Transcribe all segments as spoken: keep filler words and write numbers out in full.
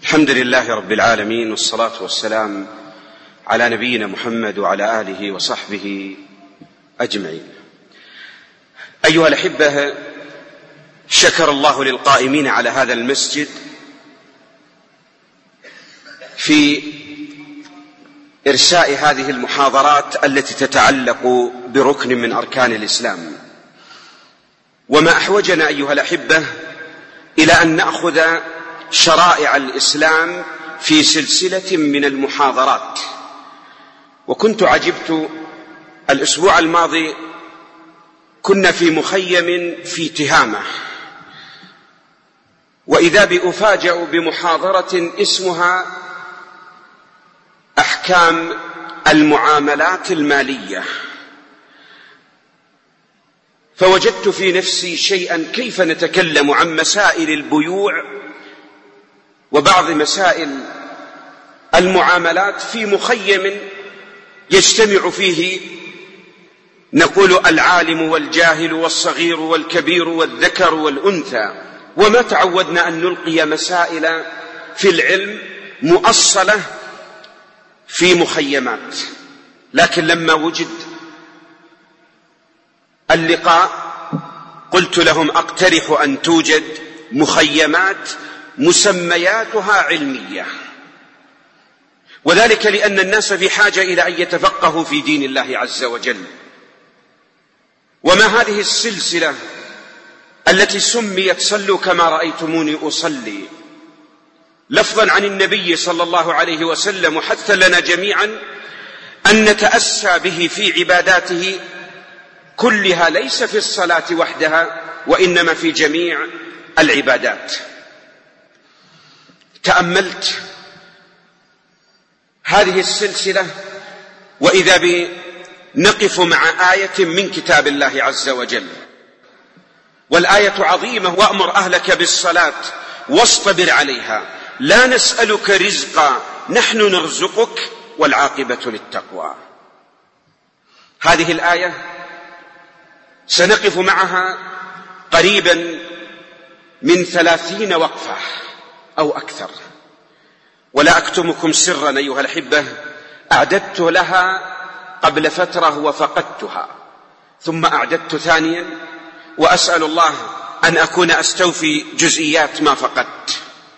الحمد لله رب العالمين، والصلاة والسلام على نبينا محمد وعلى آله وصحبه أجمعين. أيها الأحبة، شكر الله للقائمين على هذا المسجد في إرساء هذه المحاضرات التي تتعلق بركن من أركان الإسلام. وما أحوجنا أيها الأحبة إلى أن نأخذ شرائع الإسلام في سلسلة من المحاضرات. وكنت عجبت الأسبوع الماضي كنا في مخيم في تهامة، وإذا بأفاجأ بمحاضرة اسمها أحكام المعاملات المالية، فوجدت في نفسي شيئا: كيف نتكلم عن مسائل البيوع وبعض مسائل المعاملات في مخيم يجتمع فيه نقول العالم والجاهل والصغير والكبير والذكر والأنثى، وما تعودنا أن نلقي مسائل في العلم مؤصلة في مخيمات. لكن لما وجد اللقاء قلت لهم: أقترح أن توجد مخيمات مسمياتها علمية، وذلك لأن الناس في حاجة إلى أن يتفقهوا في دين الله عز وجل. وما هذه السلسلة التي سميت صلوا كما رأيتموني أصلي، لفظا عن النبي صلى الله عليه وسلم، وحثا لنا جميعا أن نتأسى به في عباداته كلها، ليس في الصلاة وحدها وإنما في جميع العبادات. تأملت هذه السلسلة وإذا بنقف مع آية من كتاب الله عز وجل، والآية عظيمة: وأمر أهلك بالصلاة واصطبر عليها لا نسألك رزقا نحن نرزقك والعاقبة للتقوى. هذه الآية سنقف معها قريبا من ثلاثين وقفة أو أكثر، ولا أكتمكم سرا أيها الأحبة، أعددت لها قبل فترة وفقدتها، ثم أعددت ثانيا، وأسأل الله أن أكون أستوفي جزئيات ما فقدت.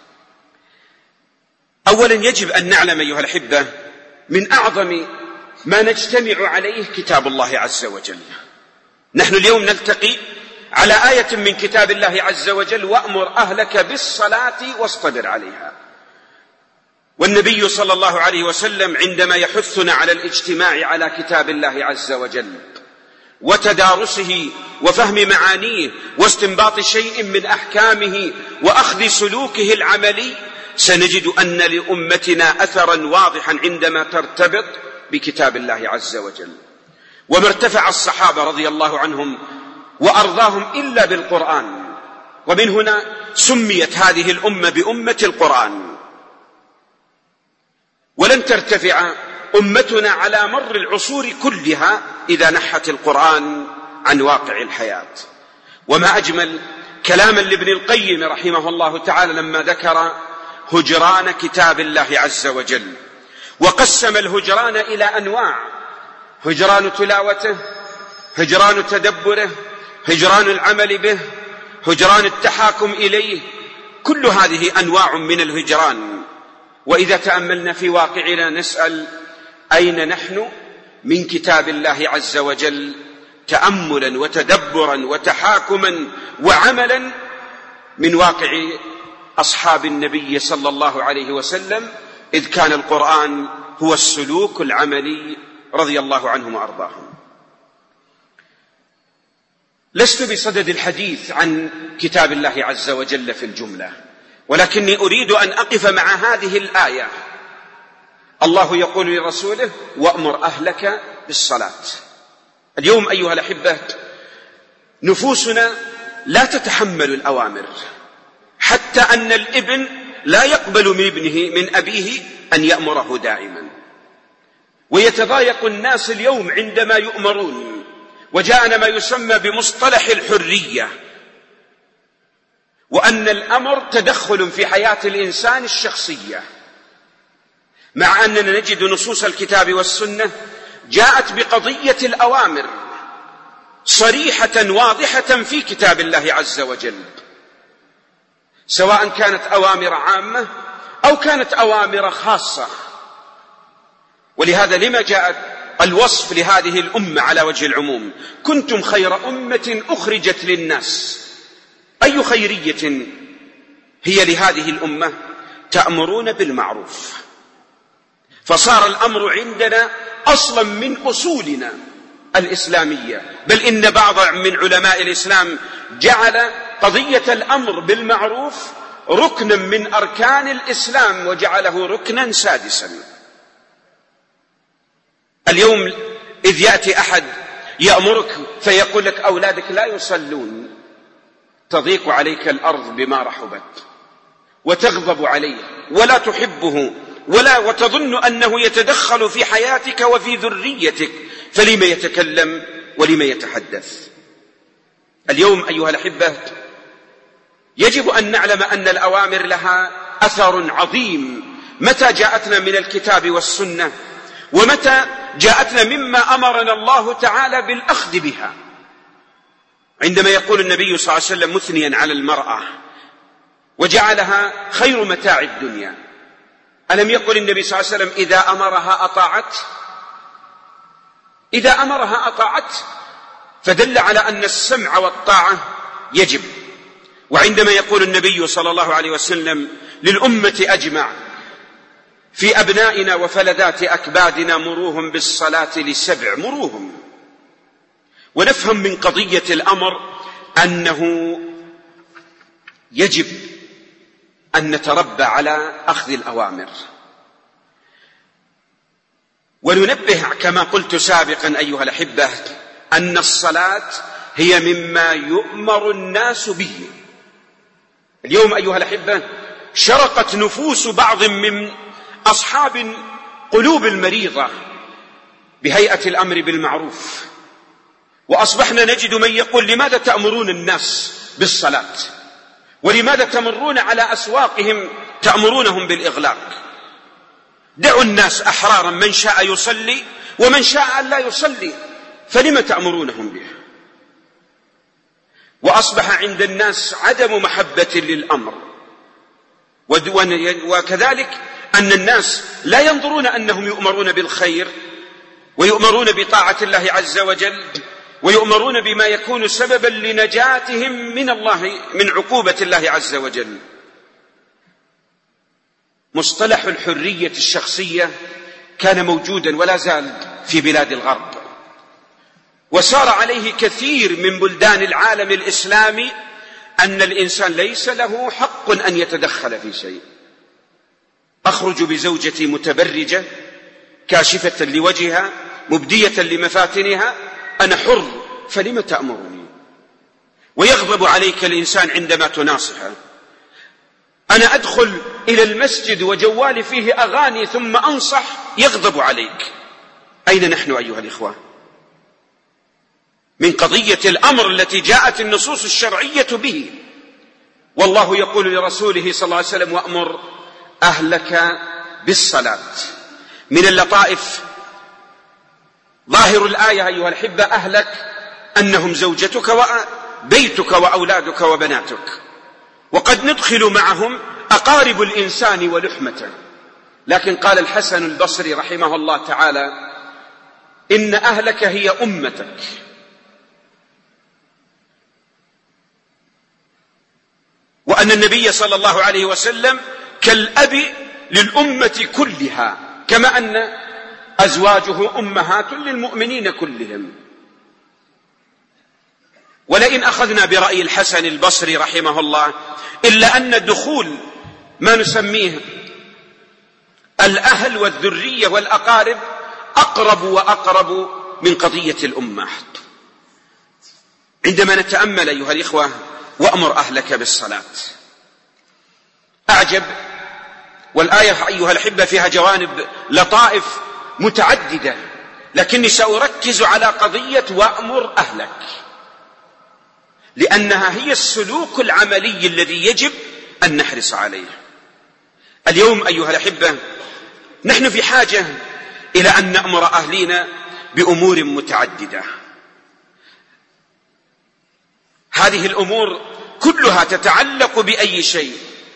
أولا يجب أن نعلم أيها الأحبة من أعظم ما نجتمع عليه كتاب الله عز وجل. نحن اليوم نلتقي على آية من كتاب الله عز وجل: وأمر أهلك بالصلاة واصطبر عليها. والنبي صلى الله عليه وسلم عندما يحثنا على الاجتماع على كتاب الله عز وجل وتدارسه وفهم معانيه واستنباط شيء من أحكامه وأخذ سلوكه العملي، سنجد أن لأمتنا أثرا واضحا عندما ترتبط بكتاب الله عز وجل. وما ارتفع الصحابة رضي الله عنهم وأرضاهم إلا بالقرآن، ومن هنا سميت هذه الأمة بأمة القرآن. ولن ترتفع أمتنا على مر العصور كلها إذا نحت القرآن عن واقع الحياة. وما أجمل كلاما لابن القيم رحمه الله تعالى لما ذكر هجران كتاب الله عز وجل، وقسم الهجران إلى أنواع: هجران تلاوته، هجران تدبره، هجران العمل به، هجران التحاكم إليه. كل هذه أنواع من الهجران. وإذا تأملنا في واقعنا نسأل: أين نحن من كتاب الله عز وجل تأملا وتدبرا وتحاكما وعملا من واقع أصحاب النبي صلى الله عليه وسلم، إذ كان القرآن هو السلوك العملي رضي الله عنهم وأرضاهم. لست بصدد الحديث عن كتاب الله عز وجل في الجملة، ولكني أريد أن أقف مع هذه الآية. الله يقول لرسوله: وأمر أهلك بالصلاة. اليوم أيها الأحبة نفوسنا لا تتحمل الأوامر، حتى أن الابن لا يقبل من ابنه من أبيه أن يأمره دائما، ويتضايق الناس اليوم عندما يؤمرون. وجاءنا ما يسمى بمصطلح الحرية، وأن الأمر تدخل في حياة الإنسان الشخصية، مع أننا نجد نصوص الكتاب والسنة جاءت بقضية الأوامر صريحة واضحة في كتاب الله عز وجل، سواء كانت أوامر عامة أو كانت أوامر خاصة. ولهذا لما جاءت الوصف لهذه الأمة على وجه العموم؟ كنتم خير أمة أخرجت للناس. أي خيرية هي لهذه الأمة؟ تأمرون بالمعروف. فصار الأمر عندنا أصلا من أصولنا الإسلامية، بل إن بعض من علماء الإسلام جعل قضية الأمر بالمعروف ركنا من أركان الإسلام وجعله ركنا سادسا. اليوم إذ يأتي أحد يأمرك فيقول لك أولادك لا يصلون، تضيق عليك الأرض بما رحبت وتغضب عليه ولا تحبه ولا وتظن أنه يتدخل في حياتك وفي ذريتك، فلما يتكلم ولما يتحدث؟ اليوم أيها الأحبة يجب أن نعلم أن الأوامر لها أثر عظيم متى جاءتنا من الكتاب والسنة، ومتى جاءتنا مما أمرنا الله تعالى بالأخذ بها. عندما يقول النبي صلى الله عليه وسلم مثنيا على المرأة وجعلها خير متاع الدنيا، ألم يقل النبي صلى الله عليه وسلم إذا أمرها أطاعت؟ إذا أمرها أطاعت، فدل على أن السمع والطاعة يجب. وعندما يقول النبي صلى الله عليه وسلم للأمة أجمع في أبنائنا وفلذات أكبادنا مروهم بالصلاة لسبع، مروهم. ونفهم من قضية الأمر أنه يجب أن نتربى على أخذ الأوامر. وننبه كما قلت سابقا أيها الأحبة أن الصلاة هي مما يؤمر الناس به. اليوم أيها الأحبة شرقت نفوس بعض من أصحاب قلوب المريضة بهيئة الأمر بالمعروف، وأصبحنا نجد من يقول لماذا تأمرون الناس بالصلاة؟ ولماذا تمرون على أسواقهم تأمرونهم بالإغلاق؟ دعوا الناس أحرارا، من شاء يصلي ومن شاء أن لا يصلي، فلم تأمرونهم به؟ وأصبح عند الناس عدم محبة للأمر، وكذلك أن الناس لا ينظرون أنهم يؤمرون بالخير ويؤمرون بطاعة الله عز وجل ويؤمرون بما يكون سببا لنجاتهم من الله من عقوبة الله عز وجل. مصطلح الحرية الشخصية كان موجودا ولا زال في بلاد الغرب، وسار عليه كثير من بلدان العالم الإسلامي أن الإنسان ليس له حق أن يتدخل في شيء. أخرج بزوجتي متبرجة كاشفة لوجهها مبدية لمفاتنها، أنا حر، فلم تأمرني؟ ويغضب عليك الإنسان عندما تناصحه. أنا أدخل إلى المسجد وجوالي فيه أغاني ثم أنصح، يغضب عليك. أين نحن أيها الإخوة من قضية الأمر التي جاءت النصوص الشرعية به؟ والله يقول لرسوله صلى الله عليه وسلم وأمر أهلك بالصلاة. من اللطائف ظاهر الآية أيها الأحبة أهلك أنهم زوجتك وبيتك وأولادك وبناتك، وقد ندخل معهم أقارب الإنسان ولحمته. لكن قال الحسن البصري رحمه الله تعالى إن أهلك هي أمتك. وأن النبي صلى الله عليه وسلم كالأب للأمة كلها، كما أن أزواجه أمهات للمؤمنين كلهم. ولئن أخذنا برأي الحسن البصري رحمه الله، إلا أن دخول ما نسميه الأهل والذرية والأقارب أقرب وأقرب من قضية الأمة. عندما نتأمل أيها الإخوة وأمر أهلك بالصلاة، أعجب، والآية أيها الأحبة فيها جوانب لطائف متعددة، لكني سأركز على قضية وأمر أهلك. لأنها هي السلوك العملي الذي يجب أن نحرص عليه. اليوم أيها الأحبة نحن في حاجة إلى أن نأمر أهلينا بأمور متعددة. هذه الأمور كلها تتعلق بأي شيء؟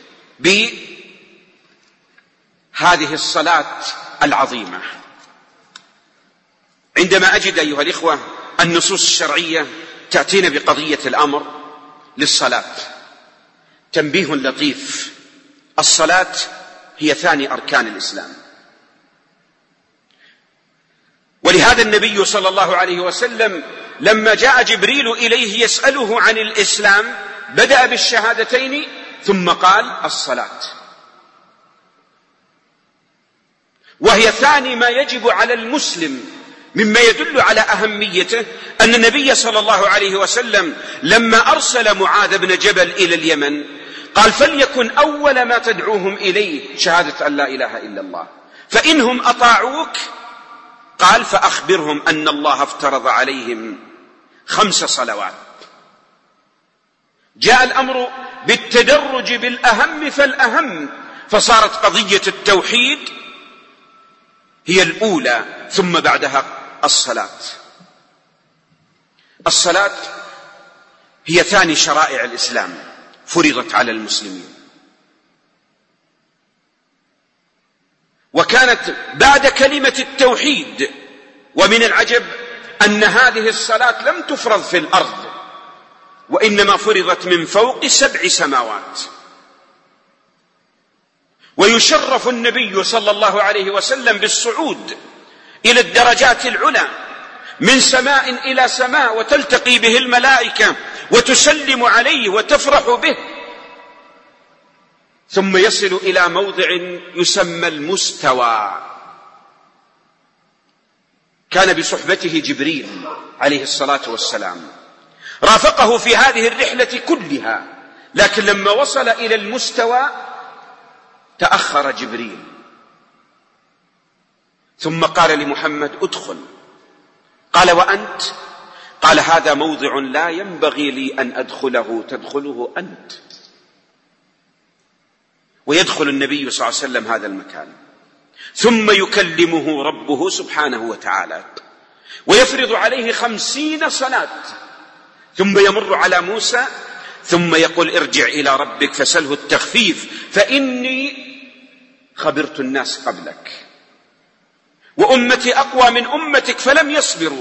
بهذه الصلاة العظيمة. عندما أجد أيها الإخوة النصوص الشرعية تأتينا بقضية الأمر للصلاة، تنبيه لطيف: الصلاة هي ثاني أركان الإسلام. ولهذا النبي صلى الله عليه وسلم لما جاء جبريل إليه يسأله عن الإسلام بدأ بالشهادتين ثم قال الصلاة، وهي ثاني ما يجب على المسلم، مما يدل على أهميته أن النبي صلى الله عليه وسلم لما أرسل معاذ بن جبل إلى اليمن قال: فليكن أول ما تدعوهم إليه شهادة أن لا إله إلا الله، فإنهم أطاعوك قال فأخبرهم أن الله افترض عليهم خمس صلوات. جاء الأمر بالتدرج بالأهم فالأهم، فصارت قضية التوحيد هي الأولى، ثم بعدها الصلاة. الصلاة هي ثاني شرائع الإسلام، فرضت على المسلمين، وكانت بعد كلمة التوحيد. ومن العجب أن هذه الصلاة لم تفرض في الأرض، وإنما فرضت من فوق سبع سماوات. ويشرف النبي صلى الله عليه وسلم بالصعود إلى الدرجات العلى من سماء إلى سماء، وتلتقي به الملائكة وتسلم عليه وتفرح به، ثم يصل إلى موضع يسمى المستوى. كان بصحبته جبريل عليه الصلاة والسلام، رافقه في هذه الرحلة كلها، لكن لما وصل إلى المستوى تأخر جبريل، ثم قال لمحمد: ادخل. قال: وأنت؟ قال: هذا موضع لا ينبغي لي أن أدخله، تدخله أنت. ويدخل النبي صلى الله عليه وسلم هذا المكان، ثم يكلمه ربه سبحانه وتعالى ويفرض عليه خمسين صلاة، ثم يمر على موسى ثم يقول: ارجع إلى ربك فسله التخفيف، فإني خبرت الناس قبلك، وأمتي أقوى من أمتك فلم يصبروا.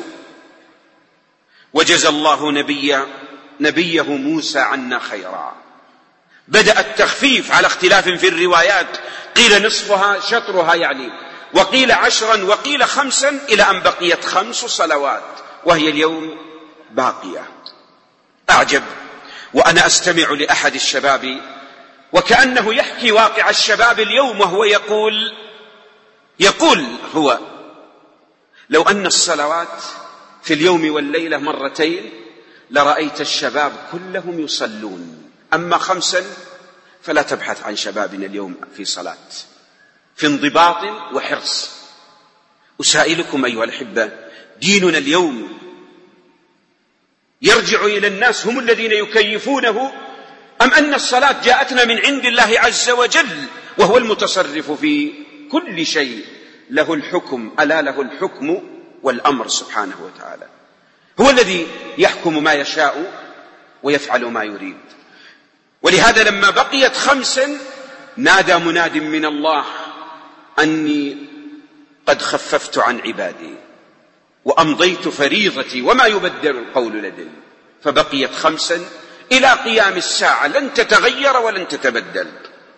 وجزى الله نبي نبيه موسى عنا خيرا. بدأ التخفيف على اختلاف في الروايات، قيل نصفها شطرها يعني، وقيل عشرا، وقيل خمسا، إلى أن بقيت خمس صلوات، وهي اليوم باقية. أعجب وأنا أستمع لأحد الشباب وكأنه يحكي واقع الشباب اليوم، وهو يقول يقول هو: لو أن الصلوات في اليوم والليلة مرتين لرأيت الشباب كلهم يصلون، أما خمسا فلا تبحث عن شبابنا اليوم في صلاة، في انضباط وحرص. أسائلكم أيها الأحبة، ديننا اليوم يرجع إلى الناس هم الذين يكيفونه، أم أن الصلاة جاءتنا من عند الله عز وجل وهو المتصرف في كل شيء، له الحكم، ألا له الحكم والأمر سبحانه وتعالى، هو الذي يحكم ما يشاء ويفعل ما يريد. ولهذا لما بقيت خمسا نادى مناد من الله أني قد خففت عن عبادي وأمضيت فريضتي وما يبدل القول لدي، فبقيت خمسا إلى قيام الساعة لن تتغير ولن تتبدل.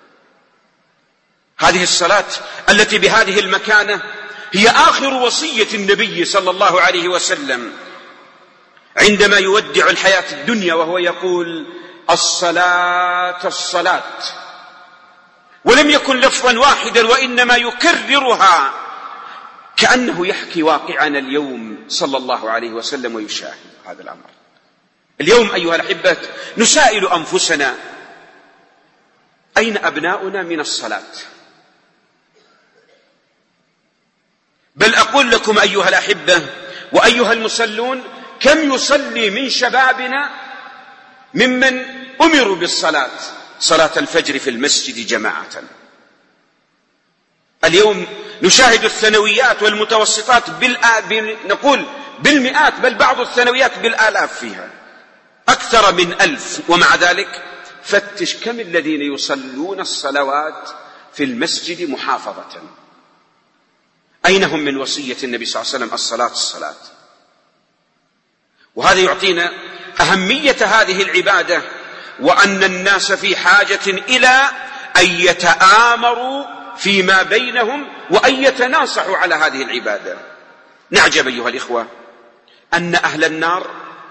هذه الصلاة التي بهذه المكانة هي آخر وصية النبي صلى الله عليه وسلم عندما يودع الحياة الدنيا، وهو يقول: الصلاة الصلاة، ولم يكن لفظا واحدا وإنما يكررها، كأنه يحكي واقعنا اليوم صلى الله عليه وسلم ويشاهد هذا الأمر. اليوم أيها الأحبة نسائل أنفسنا: أين أبناؤنا من الصلاة؟ بل أقول لكم أيها الأحبة وأيها المصلون، كم يصلي من شبابنا ممن أمروا بالصلاة صلاة الفجر في المسجد جماعة. اليوم نشاهد الثانويات والمتوسطات بالآ... نقول بالمئات، بل بعض الثانويات بالآلاف فيها، أكثر من ألف. ومع ذلك فتش كم الذين يصلون الصلوات في المسجد محافظة. أين هم من وصية النبي صلى الله عليه وسلم الصلاة الصلاة؟ وهذا يعطينا أهمية هذه العبادة، وأن الناس في حاجة إلى أن يتآمروا فيما بينهم وأن يتناصحوا على هذه العبادة. نعجب أيها الإخوة أن أهل النار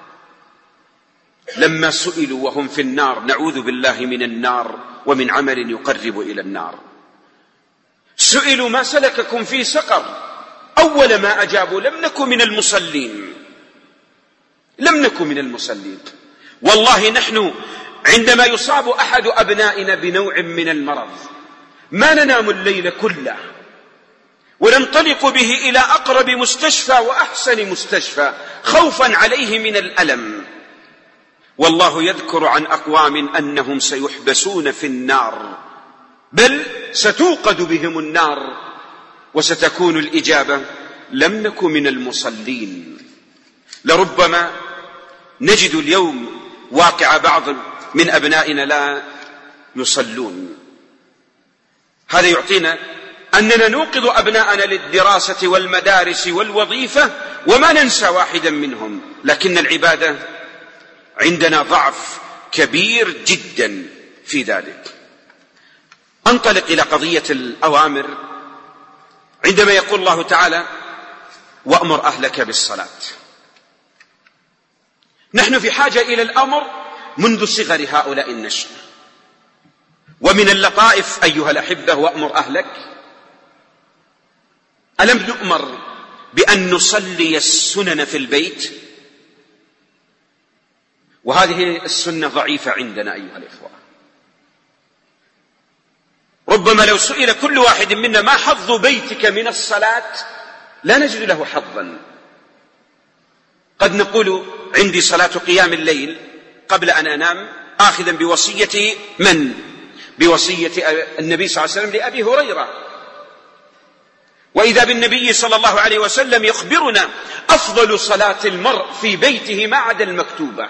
لما سئلوا وهم في النار، نعوذ بالله من النار ومن عمل يقرب إلى النار، سئلوا ما سلككم في سقر؟ أول ما أجابوا لم نكن من المصلين، لم نكن من المصلين. والله نحن عندما يصاب أحد أبنائنا بنوع من المرض ما ننام الليل كله، وننطلق به إلى أقرب مستشفى وأحسن مستشفى خوفا عليه من الألم. والله يذكر عن أقوام أنهم سيحبسون في النار، بل ستوقد بهم النار، وستكون الإجابة لم نكن من المصلين. لربما نجد اليوم واقع بعض من أبنائنا لا يصلون. هذا يعطينا أننا نوقظ أبناءنا للدراسة والمدارس والوظيفة وما ننسى واحدا منهم، لكن العبادة عندنا ضعف كبير جدا في ذلك. أنطلق إلى قضية الأوامر، عندما يقول الله تعالى وأمر أهلك بالصلاة. نحن في حاجة إلى الأمر منذ صغر هؤلاء النشء. ومن اللطائف أيها الأحبة وأمر أهلك، ألم نؤمر بأن نصلي السنن في البيت؟ وهذه السنة ضعيفة عندنا أيها الإخوة. ربما لو سئل كل واحد منا ما حظ بيتك من الصلاة لا نجد له حظا. قد نقول عندي صلاة قيام الليل قبل أن أنام، آخذا بوصية من؟ بوصية النبي صلى الله عليه وسلم لأبي هريرة. وإذا بالنبي صلى الله عليه وسلم يخبرنا أفضل صلاة المرء في بيته ما عدا المكتوبة.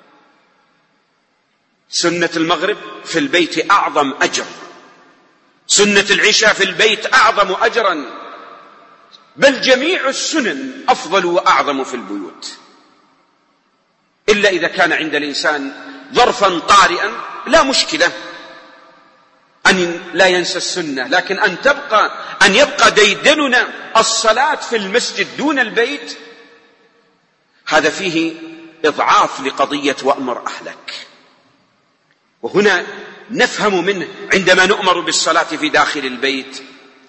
سنة المغرب في البيت أعظم أجر، سنة العشاء في البيت أعظم أجرا، بل جميع السنن أفضل وأعظم في البيوت، إلا إذا كان عند الإنسان ظرفا طارئا لا مشكلة أن لا ينسى السنة، لكن أن تبقى أن يبقى ديدننا الصلاة في المسجد دون البيت، هذا فيه إضعاف لقضية وأمر أهلك. وهنا نفهم منه عندما نؤمر بالصلاة في داخل البيت،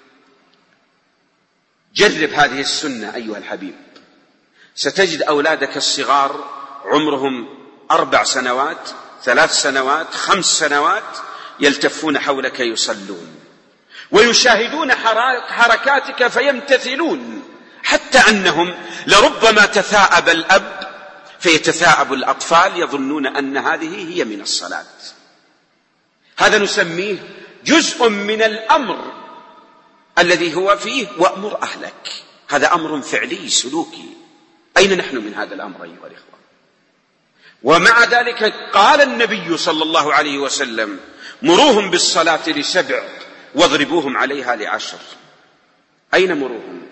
جرب هذه السنة أيها الحبيب، ستجد أولادك الصغار عمرهم أربع سنوات، ثلاث سنوات، خمس سنوات يلتفون حولك يصلون ويشاهدون حركاتك فيمتثلون، حتى أنهم لربما تثاءب الأب فيتثاءب الأطفال يظنون أن هذه هي من الصلاة. هذا نسميه جزء من الأمر الذي هو فيه وأمر أهلك، هذا أمر فعلي سلوكي. أين نحن من هذا الأمر أيها الإخوة؟ ومع ذلك قال النبي صلى الله عليه وسلم مروهم بالصلاة لسبع واضربوهم عليها لعشر. أين مروهم؟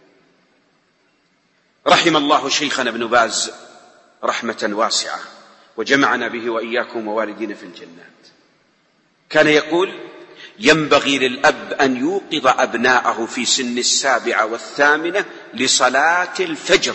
رحم الله شيخنا ابن باز رحمة واسعة وجمعنا به وإياكم ووالدين في الجنات، كان يقول ينبغي للأب أن يوقظ أبناءه في سن السابعة والثامنة لصلاة الفجر.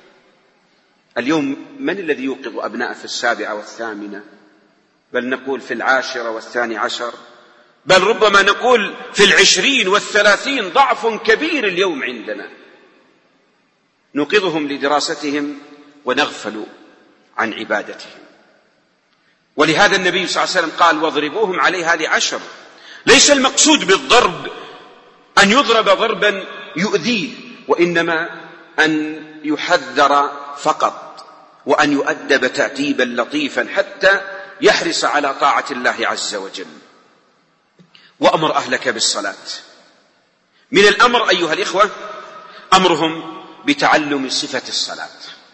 اليوم من الذي يوقظ أبناءه في السابعة والثامنة؟ بل نقول في العاشرة والثاني عشر، بل ربما نقول في العشرين والثلاثين. ضعف كبير اليوم عندنا، نوقظهم لدراستهم ونغفل عن عبادتهم. ولهذا النبي صلى الله عليه وسلم قال واضربوهم عليها لعشر. ليس المقصود بالضرب أن يضرب ضربا يؤذيه، وإنما أن يحذر فقط وأن يؤدب تأديبا لطيفا حتى يحرص على طاعة الله عز وجل. وأمر أهلك بالصلاة. من الأمر أيها الإخوة أمرهم بتعلم صفة الصلاة.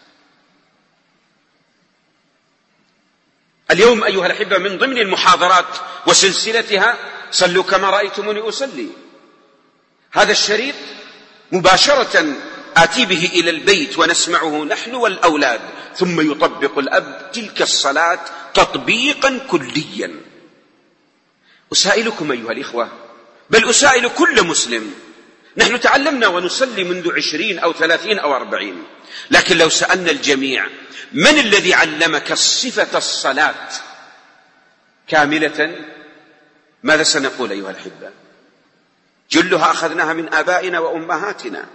اليوم أيها الأحبة من ضمن المحاضرات وسلسلتها صلوا كما رأيتموني أصلي، هذا الشريط مباشرة آتي به إلى البيت ونسمعه نحن والأولاد، ثم يطبق الأب تلك الصلاة تطبيقا كليا. أسائلكم أيها الإخوة، بل أسائل كل مسلم، نحن تعلمنا ونصلي منذ عشرين أو ثلاثين أو أربعين، لكن لو سألنا الجميع من الذي علمك صفة الصلاة كاملة، ماذا سنقول أيها الأحبة؟ جلها أخذناها من آبائنا وأمهاتنا.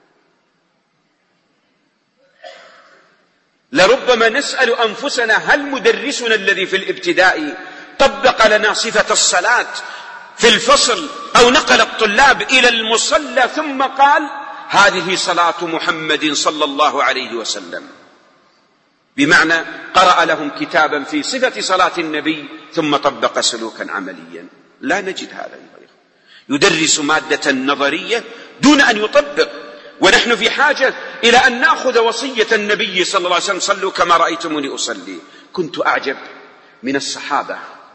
لربما نسأل أنفسنا هل مدرسنا الذي في الابتدائي طبق لنا صفة الصلاة في الفصل أو نقل الطلاب إلى المصلى ثم قال هذه صلاة محمد صلى الله عليه وسلم، بمعنى قرأ لهم كتابا في صفة صلاة النبي ثم طبق سلوكا عمليا؟ لا نجد هذا. يدرس مادة نظرية دون أن يطبق، ونحن في حاجة إلى أن نأخذ وصية النبي صلى الله عليه وسلم صلوا كما رأيتموني أصلي. كنت أعجب من الصحابة،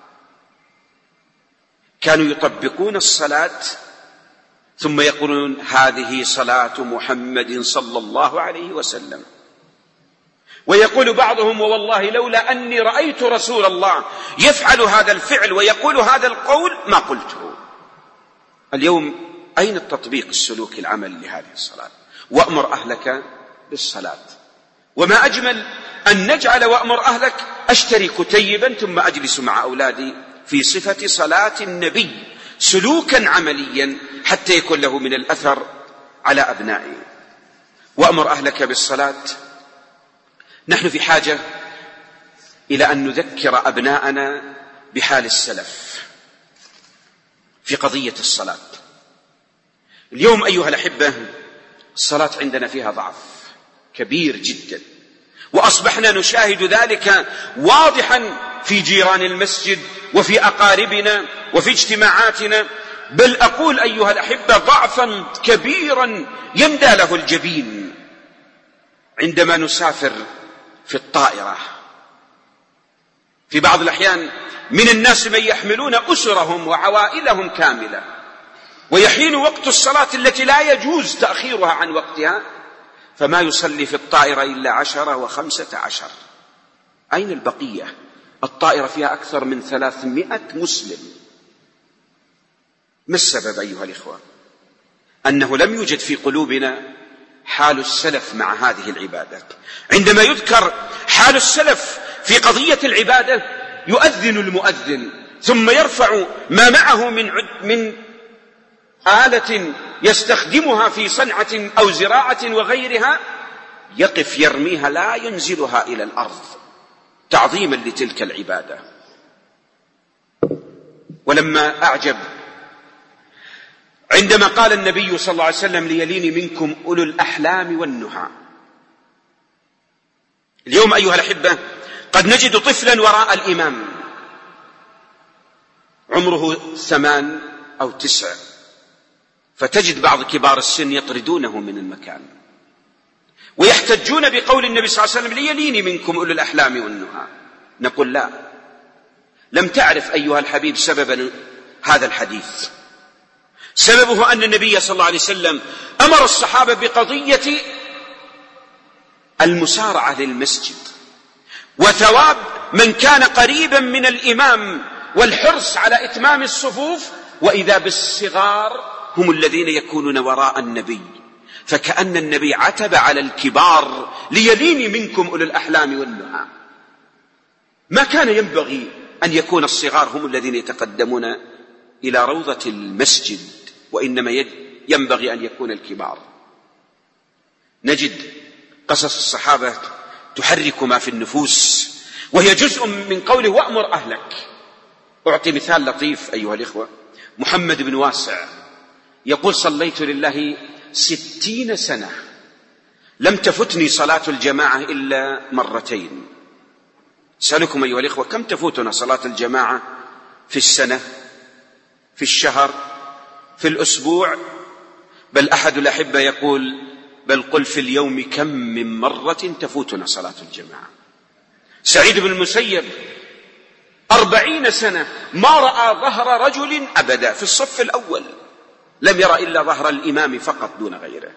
كانوا يطبقون الصلاة ثم يقولون هذه صلاة محمد صلى الله عليه وسلم. ويقول بعضهم والله لولا أني رأيت رسول الله يفعل هذا الفعل ويقول هذا القول ما قلته. اليوم أين التطبيق السلوكي العمل لهذه الصلاة؟ وأمر أهلك بالصلاة. وما أجمل أن نجعل وأمر أهلك أشتري كتيبا ثم أجلس مع أولادي في صفة صلاة النبي سلوكا عمليا حتى يكون له من الأثر على أبنائي. وأمر أهلك بالصلاة. نحن في حاجة إلى أن نذكر أبناءنا بحال السلف في قضية الصلاة. اليوم أيها الأحبة الصلاة عندنا فيها ضعف كبير جدا، وأصبحنا نشاهد ذلك واضحا في جيران المسجد وفي أقاربنا وفي اجتماعاتنا، بل أقول أيها الأحبة ضعفا كبيرا يندى له الجبين عندما نسافر في الطائرة. في بعض الأحيان من الناس من يحملون أسرهم وعوائلهم كاملة، ويحين وقت الصلاة التي لا يجوز تأخيرها عن وقتها، فما يصلي في الطائرة إلا عشرة وخمسة عشر. أين البقية؟ الطائرة فيها أكثر من ثلاثمائة مسلم. ما السبب أيها الإخوة؟ أنه لم يوجد في قلوبنا حال السلف مع هذه العبادة. عندما يذكر حال السلف في قضية العبادة يؤذن المؤذن ثم يرفع ما معه من من آلة يستخدمها في صنعة أو زراعة وغيرها، يقف يرميها لا ينزلها إلى الأرض تعظيما لتلك العبادة. ولما أعجب عندما قال النبي صلى الله عليه وسلم ليلين منكم أولو الأحلام والنهى. اليوم أيها الأحبة قد نجد طفلا وراء الإمام عمره ثمان أو تسع، فتجد بعض كبار السن يطردونه من المكان ويحتجون بقول النبي صلى الله عليه وسلم ليليني منكم أولو الأحلام والنهى. نقول لا، لم تعرف أيها الحبيب سبب هذا الحديث. سببه أن النبي صلى الله عليه وسلم أمر الصحابة بقضية المسارعة للمسجد وثواب من كان قريبا من الإمام والحرص على إتمام الصفوف، وإذا بالصغار هم الذين يكونون وراء النبي. فكأن النبي عتب على الكبار ليلين منكم أولو الأحلام والنهى. ما كان ينبغي أن يكون الصغار هم الذين يتقدمون إلى روضة المسجد، وإنما ينبغي أن يكون الكبار. نجد قصص الصحابة تحرك ما في النفوس، وهي جزء من قوله وأمر أهلك. أعطي مثال لطيف أيها الإخوة. محمد بن واسع يقول صليت لله ستين سنة لم تفتني صلاة الجماعة إلا مرتين. أسألكم أيها الإخوة، كم تفوتنا صلاة الجماعة في السنة، في الشهر، في الأسبوع؟ بل أحد الأحبة يقول بل قل في اليوم كم من مرة تفوتنا صلاة الجماعة. سعيد بن المسيب أربعين سنة ما رأى ظهر رجل أبدا في الصف الأول، لم يرى إلا ظهر الإمام فقط دون غيره.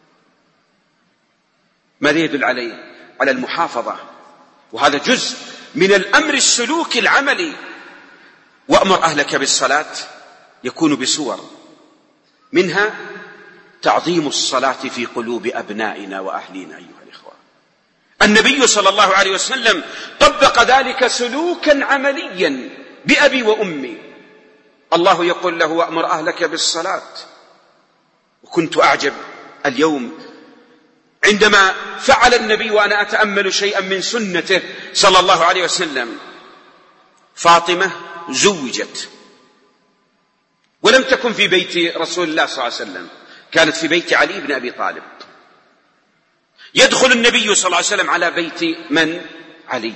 ماذا يدل عليه؟ على المحافظة، وهذا جزء من الأمر السلوكي العملي. وأمر أهلك بالصلاة يكون بصور، منها تعظيم الصلاة في قلوب أبنائنا وأهلينا. أيها الإخوة، النبي صلى الله عليه وسلم طبق ذلك سلوكا عمليا بأبي وأمي. الله يقول له وأمر أهلك بالصلاة. وكنت أعجب اليوم عندما فعل النبي، وأنا أتأمل شيئا من سنته صلى الله عليه وسلم. فاطمة زوجت ولم تكن في بيت رسول الله صلى الله عليه وسلم، كانت في بيت علي بن أبي طالب. يدخل النبي صلى الله عليه وسلم على بيت من؟ علي،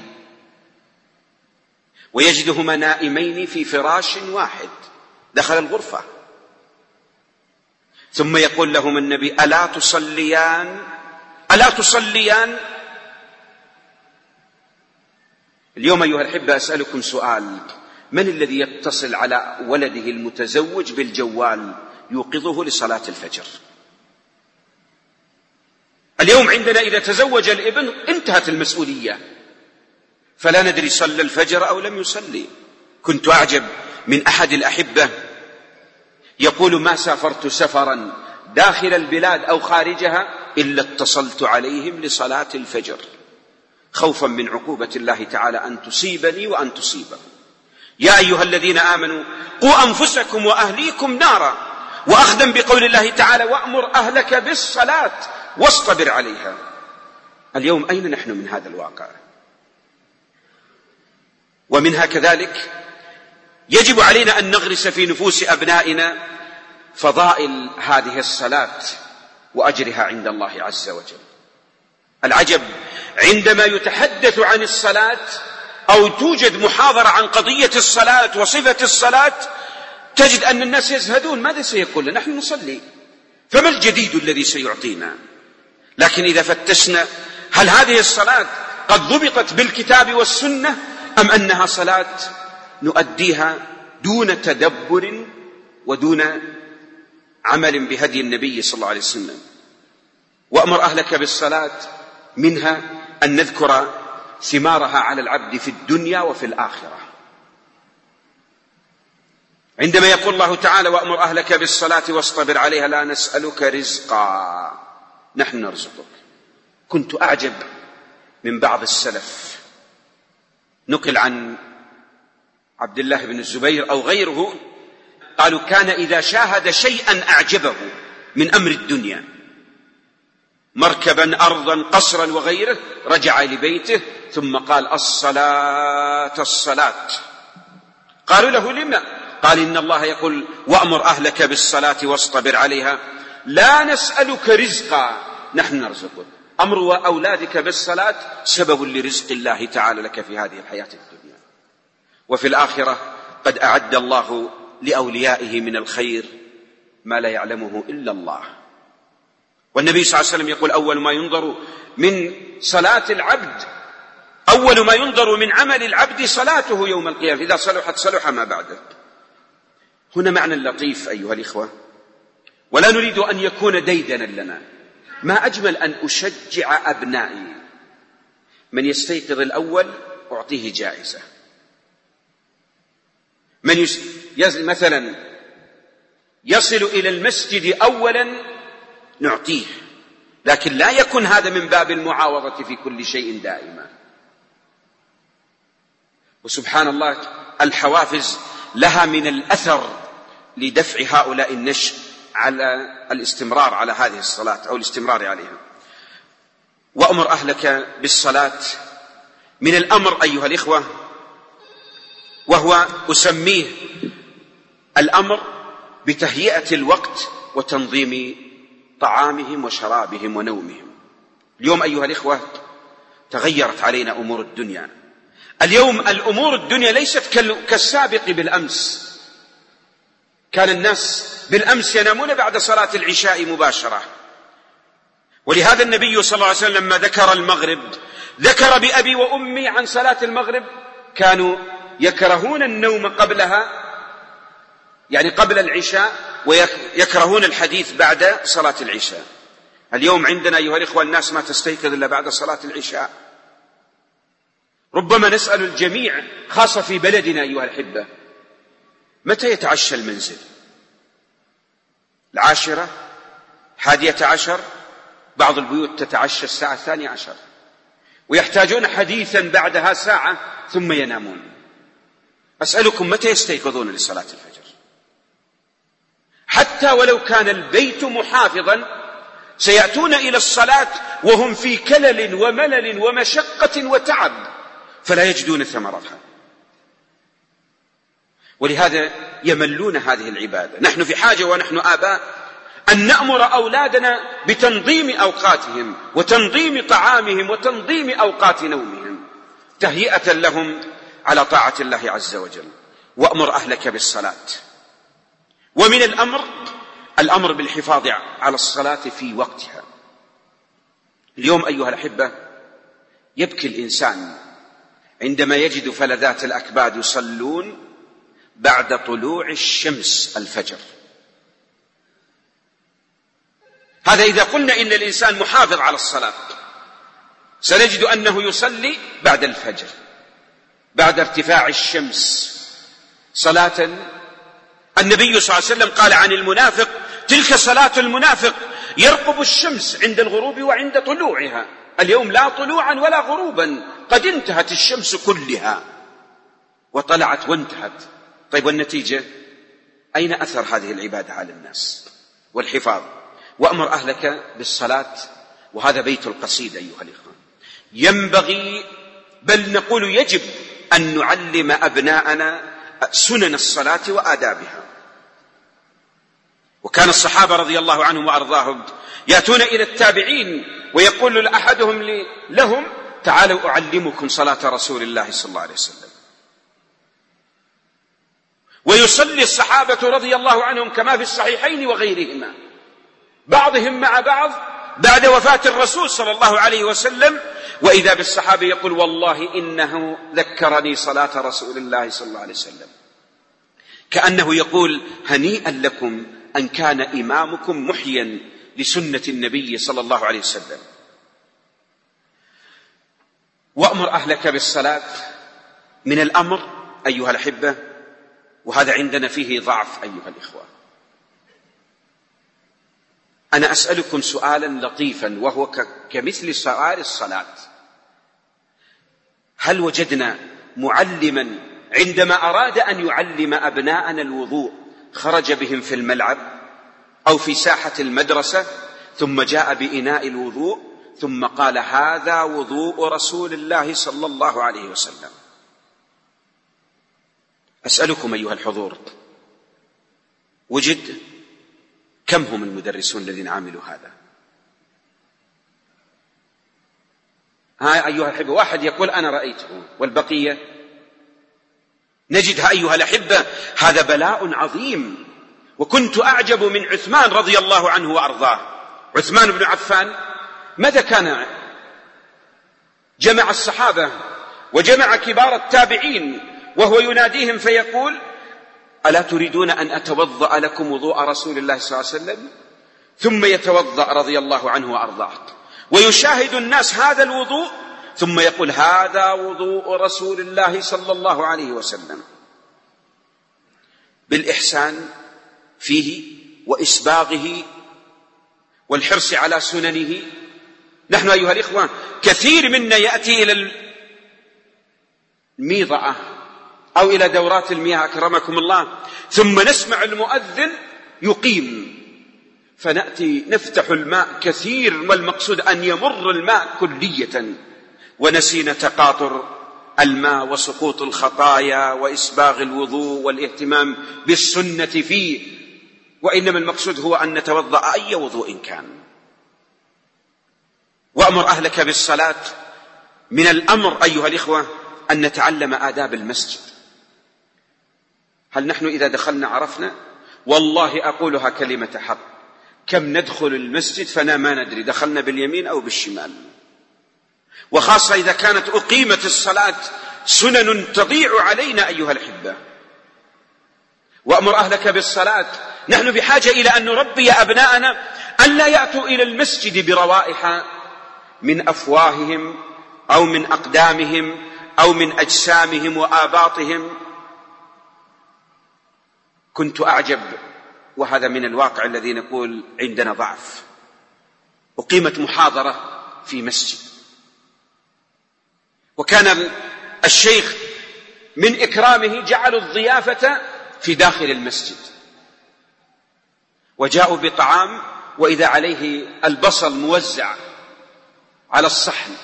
ويجدهما نائمين في فراش واحد. دخل الغرفة ثم يقول لهم النبي ألا تصليان ألا تصليان اليوم أيها الأحبة أسألكم سؤال: من الذي يتصل على ولده المتزوج بالجوال يوقظه لصلاة الفجر؟ اليوم عندنا إذا تزوج الابن انتهت المسؤولية، فلا ندري صلى الفجر أو لم يصلي. كنت أعجب من أحد الأحبة يقول ما سافرت سفرا داخل البلاد أو خارجها إلا اتصلت عليهم لصلاة الفجر، خوفا من عقوبة الله تعالى أن تصيبني وأن تصيبهم. يا أيها الذين آمنوا قوا أنفسكم وأهليكم نارا، وأخذا بقول الله تعالى وأمر أهلك بالصلاة واصطبر عليها. اليوم أين نحن من هذا الواقع؟ ومنها كذلك يجب علينا أن نغرس في نفوس أبنائنا فضائل هذه الصلاة وأجرها عند الله عز وجل. العجب عندما يتحدث عن الصلاة أو توجد محاضرة عن قضية الصلاة وصفة الصلاة، تجد أن الناس يزهدون. ماذا سيقول لنا؟ نحن نصلي، فما الجديد الذي سيعطينا؟ لكن إذا فتشنا هل هذه الصلاة قد ضبطت بالكتاب والسنة أم أنها صلاة نؤديها دون تدبر ودون عمل بهدي النبي صلى الله عليه وسلم؟ وأمر أهلك بالصلاة منها أن نذكر ثمارها على العبد في الدنيا وفي الآخرة. عندما يقول الله تعالى وأمر أهلك بالصلاة واصطبر عليها لا نسألك رزقا نحن نرزقك. كنت أعجب من بعض السلف، نقل عن عبد الله بن الزبير أو غيره قالوا كان إذا شاهد شيئا أعجبه من أمر الدنيا، مركبا أرضا قصرا وغيره، رجع لبيته ثم قال الصلاة الصلاة. قالوا له لما؟ قال إن الله يقول وأمر أهلك بالصلاة واصطبر عليها لا نسألك رزقا نحن نرزقك. أمر أولادك بالصلاة سبب لرزق الله تعالى لك في هذه الحياة الدنيا، وفي الآخرة قد أعد الله لأوليائه من الخير ما لا يعلمه إلا الله. والنبي صلى الله عليه وسلم يقول أول ما ينظر من صلاة العبد أول ما ينظر من عمل العبد صلاته يوم القيامة، إذا صلحت صلح ما بعده. هنا معنى لطيف أيها الإخوة، ولا نريد أن يكون ديدنا لنا. ما أجمل أن أشجع أبنائي، من يستيقظ الأول أعطيه جائزة، من يس... يز... مثلا يصل إلى المسجد أولا نعطيه، لكن لا يكن هذا من باب المعاوضة في كل شيء دائما. وسبحان الله الحوافز لها من الأثر لدفع هؤلاء النشء على الاستمرار على هذه الصلاة أو الاستمرار عليها. وأمر أهلك بالصلاة من الأمر أيها الإخوة، وهو أسميه الأمر بتهيئة الوقت وتنظيم طعامهم وشرابهم ونومهم. اليوم أيها الإخوة تغيرت علينا أمور الدنيا. اليوم الأمور الدنيا ليست كالسابق بالأمس. كان الناس بالأمس ينامون بعد صلاة العشاء مباشرة، ولهذا النبي صلى الله عليه وسلم لما ذكر المغرب ذكر بأبي وأمي عن صلاة المغرب كانوا يكرهون النوم قبلها، يعني قبل العشاء، ويكرهون الحديث بعد صلاة العشاء. اليوم عندنا أيها الإخوة الناس ما تستيقظ إلا بعد صلاة العشاء. ربما نسأل الجميع خاصة في بلدنا أيها الأحبة، متى يتعشى المنزل؟ العاشرة، حادية عشر، بعض البيوت تتعشى الساعة الثانية عشر، ويحتاجون حديثا بعدها ساعة ثم ينامون. أسألكم متى يستيقظون لصلاة الفجر؟ حتى ولو كان البيت محافظا سيأتون إلى الصلاة وهم في كلل وملل ومشقة وتعب، فلا يجدون ثمرتها، ولهذا يملون هذه العبادة. نحن في حاجة ونحن آباء أن نأمر أولادنا بتنظيم أوقاتهم وتنظيم طعامهم وتنظيم أوقات نومهم تهيئة لهم على طاعة الله عز وجل. وأمر أهلك بالصلاة. ومن الأمر الأمر بالحفاظ على الصلاة في وقتها. اليوم أيها الأحبة يبكي الإنسان عندما يجد فلذات الأكباد يصلون بعد طلوع الشمس الفجر. هذا إذا قلنا إن الإنسان محافظ على الصلاة، سنجد أنه يصلي بعد الفجر بعد ارتفاع الشمس صلاة النبي صلى الله عليه وسلم قال عن المنافق تلك صلاة المنافق يرقب الشمس عند الغروب وعند طلوعها. اليوم لا طلوعا ولا غروبا، قد انتهت الشمس كلها وطلعت وانتهت. طيب والنتيجة؟ أين أثر هذه العبادة على الناس؟ والحفاظ. وأمر أهلك بالصلاة، وهذا بيت القصيدة أيها الإخوان. ينبغي بل نقول يجب أن نعلم أبناءنا سنن الصلاة وآدابها. وكان الصحابة رضي الله عنهم وأرضاهم يأتون إلى التابعين ويقول أحدهم لهم تعالوا أعلمكم صلاة رسول الله صلى الله عليه وسلم. ويصلي الصحابة رضي الله عنهم كما في الصحيحين وغيرهما بعضهم مع بعض بعد وفاة الرسول صلى الله عليه وسلم، وإذا بالصحابة يقول والله إنه ذكرني صلاة رسول الله صلى الله عليه وسلم، كأنه يقول هنيئا لكم أن كان إمامكم محيا لسنة النبي صلى الله عليه وسلم. وأمر أهلك بالصلاة من الأمر أيها الأحبة، وهذا عندنا فيه ضعف أيها الإخوة. أنا أسألكم سؤالا لطيفا وهو كمثل سؤال الصلاة. هل وجدنا معلما عندما أراد أن يعلم أبناءنا الوضوء خرج بهم في الملعب أو في ساحة المدرسة ثم جاء بإناء الوضوء ثم قال هذا وضوء رسول الله صلى الله عليه وسلم؟ أسألكم أيها الحضور، وجد؟ كم هم المدرسون الذين عملوا هذا؟ ها أيها الأحبة، واحد يقول أنا رأيته، والبقية نجدها أيها الأحبة. هذا بلاء عظيم. وكنت أعجب من عثمان رضي الله عنه وأرضاه. عثمان بن عفان ماذا كان؟ جمع الصحابة وجمع كبار التابعين وهو يناديهم فيقول ألا تريدون أن أتوضأ لكم وضوء رسول الله صلى الله عليه وسلم؟ ثم يتوضأ رضي الله عنه وأرضاه ويشاهد الناس هذا الوضوء ثم يقول هذا وضوء رسول الله صلى الله عليه وسلم، بالإحسان فيه وإسباغه والحرص على سننه. نحن أيها الإخوة كثير منا يأتي إلى الميضعة أو إلى دورات المياه أكرمكم الله ثم نسمع المؤذن يقيم فنأتي نفتح الماء كثير، والمقصود أن يمر الماء كلية، ونسينا تقاطر الماء وسقوط الخطايا وإسباغ الوضوء والاهتمام بالسنة فيه، وإنما المقصود هو أن نتوضأ أي وضوء كان. وأمر أهلك بالصلاة. من الأمر أيها الإخوة أن نتعلم آداب المسجد. هل نحن إذا دخلنا عرفنا؟ والله أقولها كلمة حق، كم ندخل المسجد فنا ما ندري دخلنا باليمين أو بالشمال، وخاصة إذا كانت أقيمت الصلاة سنن تضيع علينا أيها الأحبة. وأمر أهلك بالصلاة. نحن بحاجة إلى أن نربي أبناءنا أن لا يأتوا إلى المسجد بروائح من أفواههم أو من أقدامهم أو من أجسامهم وآباطهم. كنت أعجب، وهذا من الواقع الذي نقول عندنا ضعف، أقيمت محاضرة في مسجد، وكان الشيخ من إكرامه جعلوا الضيافة في داخل المسجد، وجاءوا بطعام وإذا عليه البصل موزع على الصحن.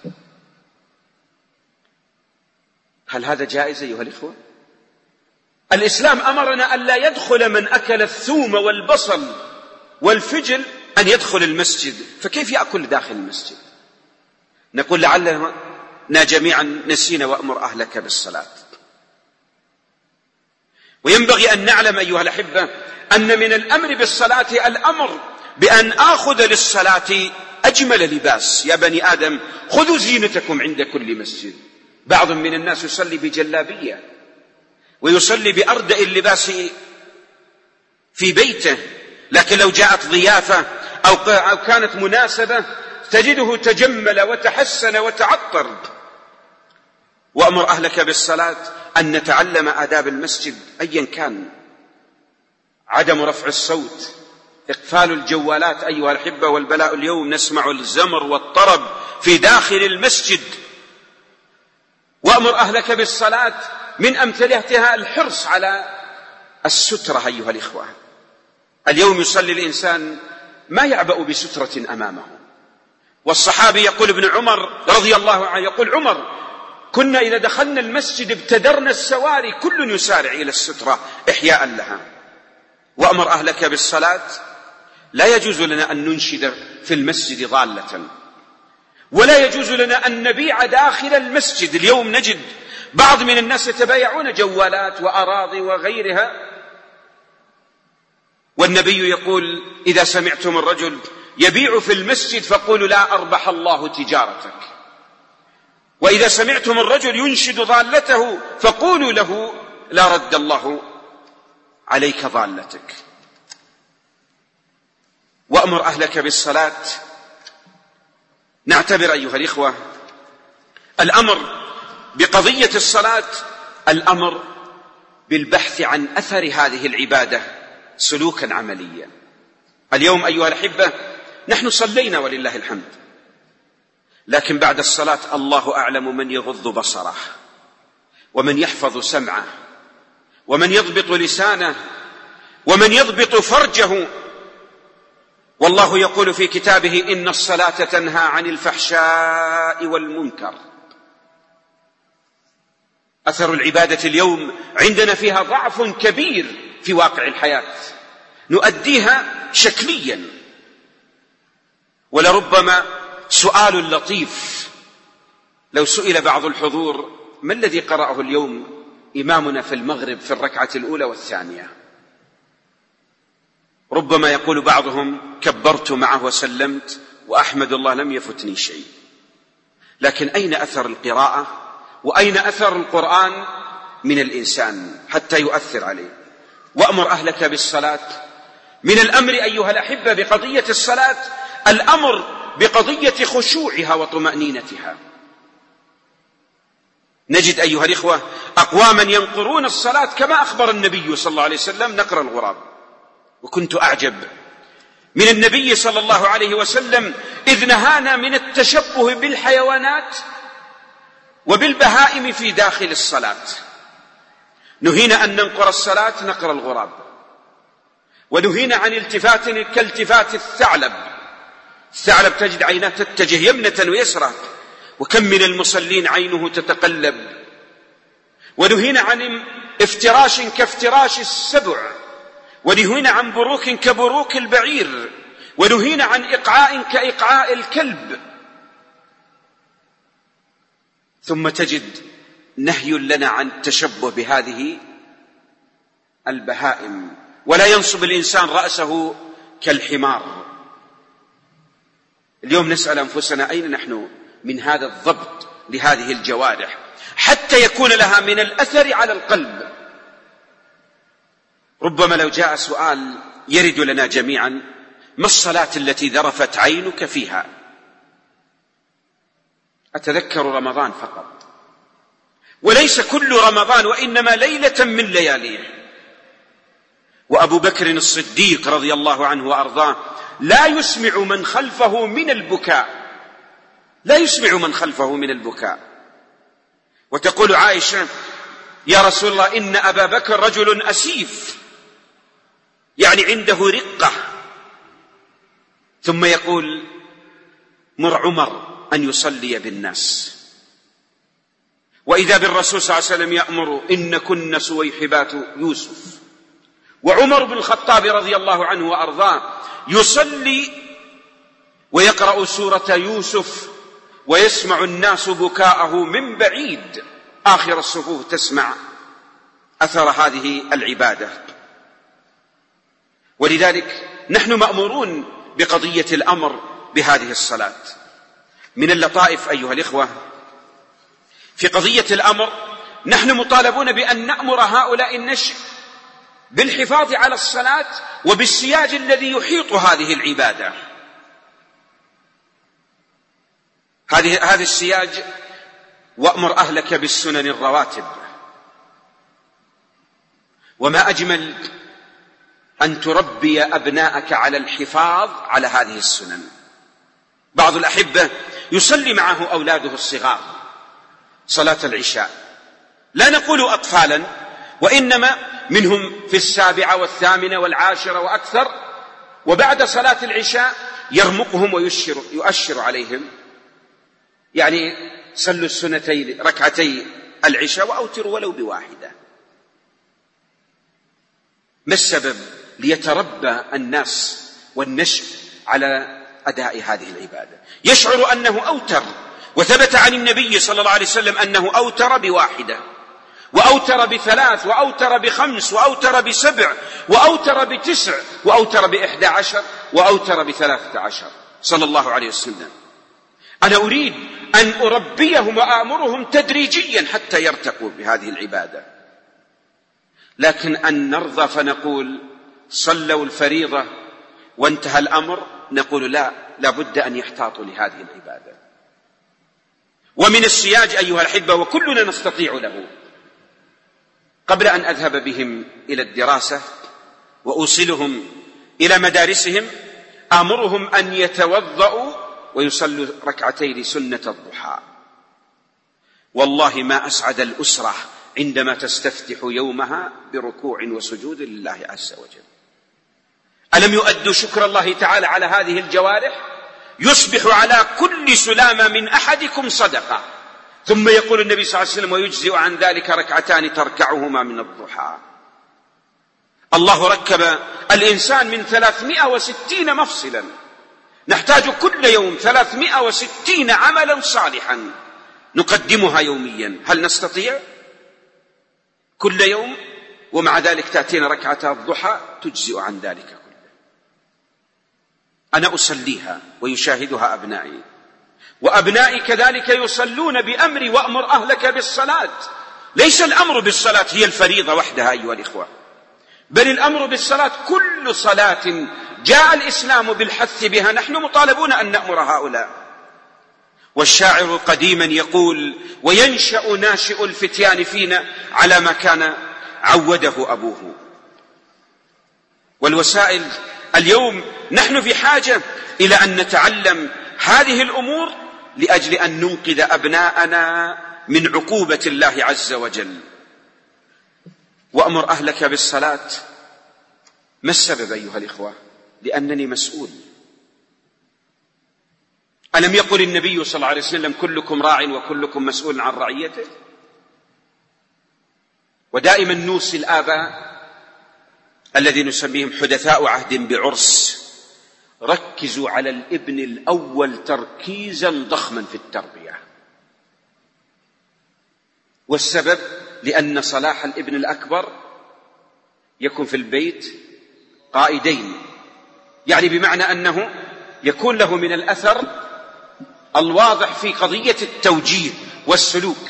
هل هذا جائز أيها الإخوة؟ الإسلام أمرنا أن لا يدخل من أكل الثوم والبصل والفجل أن يدخل المسجد، فكيف يأكل داخل المسجد؟ نقول لعلنا جميعا نسينا وأمر أهلك بالصلاة. وينبغي أن نعلم أيها الأحبة أن من الأمر بالصلاة الأمر بأن آخذ للصلاة أجمل لباس. يا بني آدم خذوا زينتكم عند كل مسجد. بعض من الناس يصلي بجلابية ويصلي بأردأ اللباس في بيته، لكن لو جاءت ضيافة أو كانت مناسبة تجده تجمل وتحسن وتعطر. وأمر أهلك بالصلاة أن نتعلم آداب المسجد أيا كان، عدم رفع الصوت، إقفال الجوالات أيها الأحبة، والبلاء اليوم نسمع الزمر والطرب في داخل المسجد. وأمر أهلك بالصلاة من أمثلتها الحرص على السترة أيها الإخوة. اليوم يصلي الإنسان ما يعبأ بسترة أمامه. والصحابي يقول ابن عمر رضي الله عنه، يقول عمر كنا إذا دخلنا المسجد ابتدرنا السواري، كل يسارع إلى السترة إحياء لها. وأمر أهلك بالصلاة. لا يجوز لنا أن ننشد في المسجد ضالة، ولا يجوز لنا أن نبيع داخل المسجد. اليوم نجد بعض من الناس يتبايعون جوالات وأراضي وغيرها، والنبي يقول إذا سمعتم الرجل يبيع في المسجد فقولوا لا أربح الله تجارتك، وإذا سمعتم الرجل ينشد ضالته فقولوا له لا رد الله عليك ضالتك. وأمر أهلك بالصلاة. نعتبر أيها الإخوة الأمر بقضية الصلاة الأمر بالبحث عن أثر هذه العبادة سلوكا عمليا. اليوم أيها الأحبة نحن صلينا ولله الحمد، لكن بعد الصلاة الله أعلم من يغض بصره، ومن يحفظ سمعه، ومن يضبط لسانه، ومن يضبط فرجه. والله يقول في كتابه إن الصلاة تنهى عن الفحشاء والمنكر. أثر العبادة اليوم عندنا فيها ضعف كبير في واقع الحياة، نؤديها شكليا. ولربما سؤال لطيف لو سئل بعض الحضور ما الذي قرأه اليوم إمامنا في المغرب في الركعة الأولى والثانية، ربما يقول بعضهم كبرت معه وسلمت وأحمد الله لم يفتني شيء. لكن أين أثر القراءة وأين أثر القرآن من الإنسان حتى يؤثر عليه؟ وأمر أهلك بالصلاة. من الأمر أيها الأحبة بقضية الصلاة الأمر بقضية خشوعها وطمأنينتها. نجد أيها الإخوة أقواما ينقرون الصلاة كما أخبر النبي صلى الله عليه وسلم نقر الغراب. وكنت أعجب من النبي صلى الله عليه وسلم إذ نهانا من التشبه بالحيوانات وبالبهائم في داخل الصلاة. نهينا أن ننقر الصلاة نقر الغراب، ونهينا عن التفات كالتفات الثعلب. الثعلب تجد عيناه تتجه يمنة ويسرى، وكم من المصلين عينه تتقلب. ونهينا عن افتراش كافتراش السبع، ونهينا عن بروك كبروك البعير، ونهينا عن إقعاء كإقعاء الكلب. ثم تجد نهي لنا عن التشبه بهذه البهائم، ولا ينصب الإنسان رأسه كالحمار. اليوم نسأل أنفسنا أين نحن من هذا الضبط لهذه الجوارح حتى يكون لها من الأثر على القلب. ربما لو جاء سؤال يرد لنا جميعا: ما الصلاة التي ذرفت عينك فيها؟ أتذكر رمضان فقط، وليس كل رمضان، وإنما ليلة من لياليه. وأبو بكر الصديق رضي الله عنه وأرضاه لا يسمع من خلفه من البكاء، لا يسمع من خلفه من البكاء. وتقول عائشة: يا رسول الله، إن أبا بكر رجل أسيف، يعني عنده رقة. ثم يقول: مر عمر أن يصلي بالناس. وإذا بالرسول صلى الله عليه وسلم يأمر: إن كن سويحبات يوسف. وعمر بن الخطاب رضي الله عنه وأرضاه يصلي ويقرأ سورة يوسف ويسمع الناس بكاءه من بعيد، آخر الصفوف تسمع أثر هذه العبادة. ولذلك نحن مأمورون بقضية الأمر بهذه الصلاة. من اللطائف أيها الإخوة في قضية الأمر، نحن مطالبون بأن نأمر هؤلاء النشء بالحفاظ على الصلاة وبالسياج الذي يحيط هذه العبادة. هذه هذا السياج: وأمر أهلك بالسنن الرواتب. وما أجمل أن تربي أبناءك على الحفاظ على هذه السنن. بعض الأحبة يصلي معه أولاده الصغار صلاة العشاء، لا نقول أطفالا، وإنما منهم في السابعة والثامنة والعاشرة وأكثر، وبعد صلاة العشاء يرمقهم ويؤشر يؤشر عليهم، يعني صلوا السنتين ركعتي العشاء وأوتروا ولو بواحدة. ما السبب؟ ليتربى الناس والنشء على أداء هذه العبادة، يشعر أنه أوتر. وثبت عن النبي صلى الله عليه وسلم أنه أوتر بواحدة، وأوتر بثلاث، وأوتر بخمس، وأوتر بسبع، وأوتر بتسع، وأوتر بإحدى عشر، وأوتر بثلاثة عشر صلى الله عليه وسلم. أنا أريد أن أربيهم وآمرهم تدريجيا حتى يرتقوا بهذه العبادة. لكن أن نرضى فنقول صلوا الفريضة وانتهى الأمر، نقول لا، لابد أن يحتاطوا لهذه العبادة. ومن السياج أيها الأحبة، وكلنا نستطيع له، قبل أن أذهب بهم إلى الدراسة وأوصلهم إلى مدارسهم، آمرهم أن يتوضأوا ويصلوا ركعتين سنة الضحى. والله ما أسعد الأسرة عندما تستفتح يومها بركوع وسجود لله عز وجل. ألم يؤدوا شكر الله تعالى على هذه الجوارح؟ يصبح على كل سلامة من أحدكم صدقة. ثم يقول النبي صلى الله عليه وسلم: ويجزئ عن ذلك ركعتان تركعهما من الضحى. الله ركب الإنسان من ثلاثمائة وستين مفصلا، نحتاج كل يوم ثلاثمائة وستين عملا صالحا نقدمها يوميا. هل نستطيع كل يوم؟ ومع ذلك تأتينا ركعتا الضحى تجزئ عن ذلك كله. أنا أصليها ويشاهدها أبنائي، وأبنائي كذلك يصلون بأمري: وأمر أهلك بالصلاة. ليس الأمر بالصلاة هي الفريضة وحدها أيها الإخوة، بل الأمر بالصلاة كل صلاة جاء الإسلام بالحث بها نحن مطالبون أن نأمر هؤلاء. والشاعر قديما يقول: وينشأ ناشئ الفتيان فينا على ما كان عوده أبوه. والوسائل اليوم نحن في حاجة إلى أن نتعلم هذه الأمور لأجل أن ننقذ أبناءنا من عقوبة الله عز وجل. وأمر أهلك بالصلاة، ما السبب أيها الإخوة؟ لأنني مسؤول. ألم يقل النبي صلى الله عليه وسلم: كلكم راع وكلكم مسؤول عن رعيته؟ ودائما نوصي الآباء الذين نسميهم حدثاء عهد بعرس: ركزوا على الابن الأول تركيزا ضخما في التربية. والسبب لأن صلاح الابن الأكبر يكون في البيت قائدين، يعني بمعنى أنه يكون له من الأثر الواضح في قضية التوجيه والسلوك،